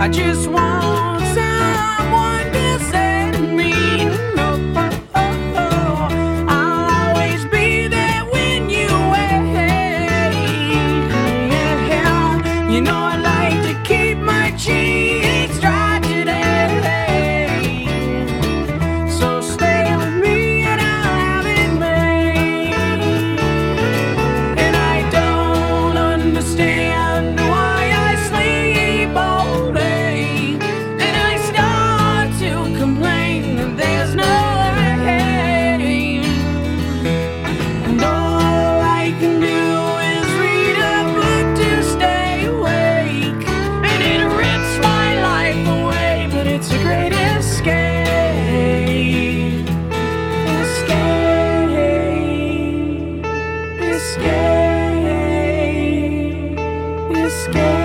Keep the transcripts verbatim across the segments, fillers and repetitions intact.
I just want someone to set me. Oh, oh, oh. I'll always be there when you wait. Yeah, you know I like to keep my cheeks dry today. So stay with me and I'll have it made. And I don't understand why I sleep all day, and I start to complain that there's no rain. And all I can do is read a book to stay awake, and it rips my life away, but it's a great escape. Escape. Escape. Escape.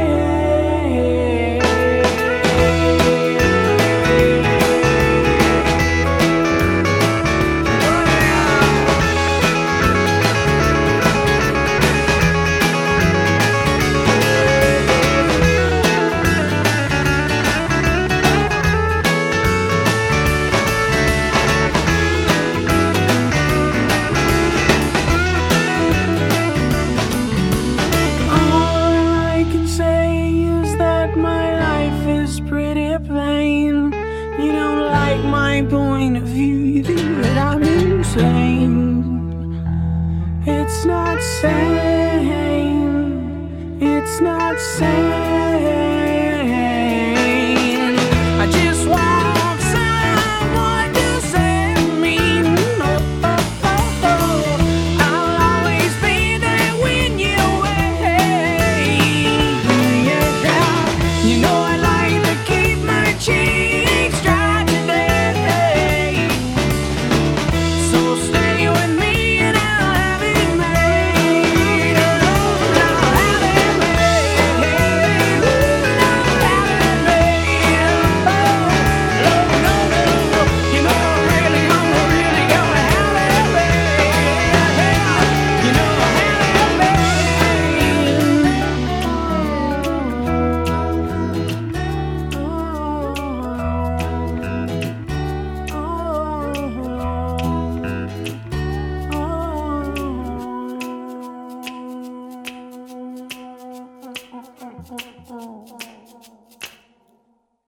All I can say is that my life is pretty plain. You don't like my point of view, you think that I'm insane. It's not sane. It's not sane.